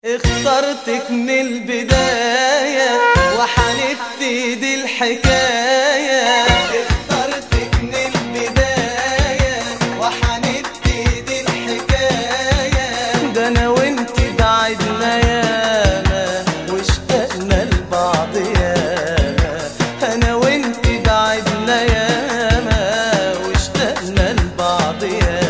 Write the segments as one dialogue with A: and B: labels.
A: اخترتك من البداية وحنبتدي الحكاية. اخترتك من البداية وحنبتدي الحكاية. ده انا وانت بعدنا ياما واشتقنا لبعض ياما. انا وانت بعدنا ياما واشتقنا لبعض ياما.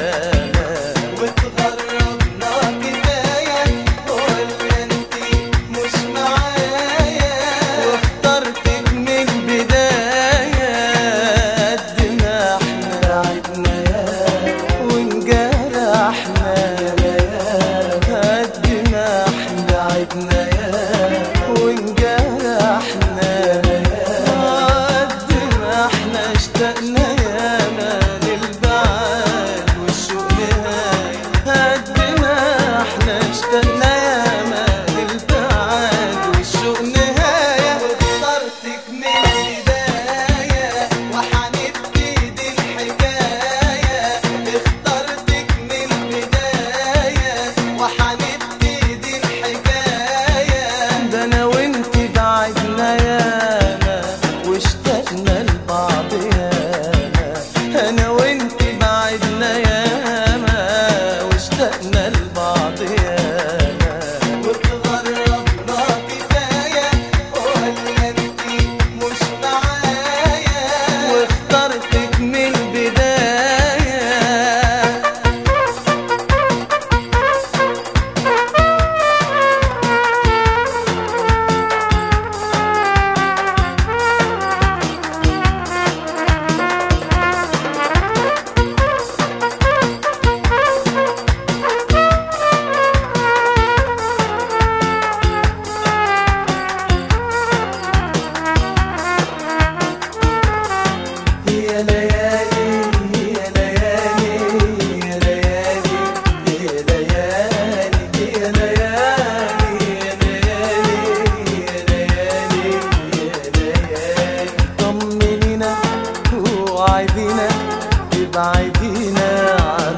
A: بعدينا عن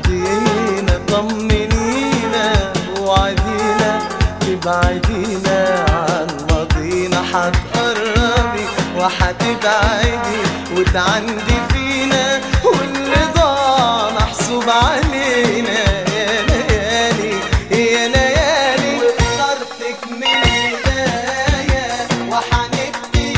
A: ماضينا، طمنينا وعدينا تبعدينا عن ماضينا. حتقربي وحتبعدي وتعندي فينا واللي ضاع محسوب علينا. يا ليالي يا ليالي واخترتك من البداية وحنبتدي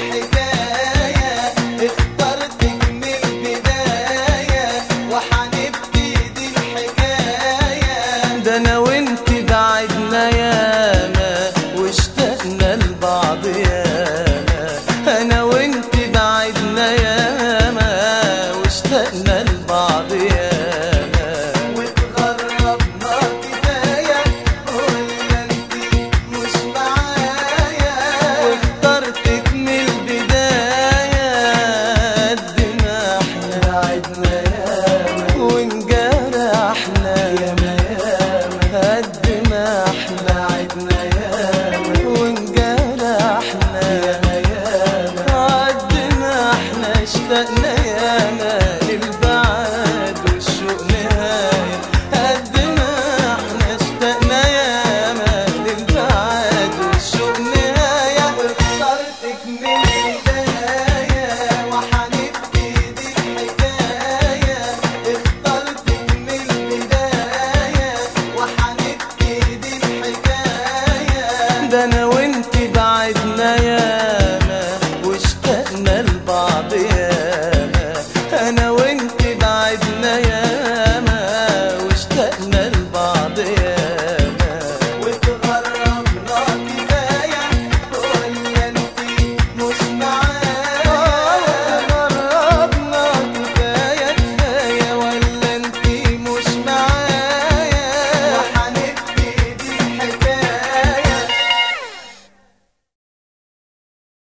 A: الحكاية. اخترتك من البداية وحنبتدي الحكاية. ده انا وانت بعدنا ياما واشتقنا لبعض ياما. انا وانت بعدنا ياما واشتقنا لبعض ياما. واتغربنا كفاية ولا انت مش معايا. واخترتك من البداية قد ما احنا بعدنا ياما وانجرحنا ياما ياما. قد ما احنا بعدنا ياما وانجرحنا ياما ياما. قد ما احنا اشتقنا ياما للبعد والشوق نهاية. قد ما احنا اشتقنا ياما للبعد والشوق نهاية. واخترتك من البداية وحنبتدي الحكاية. اخترتك من البداية وحنبتدي الحكاية. ده انا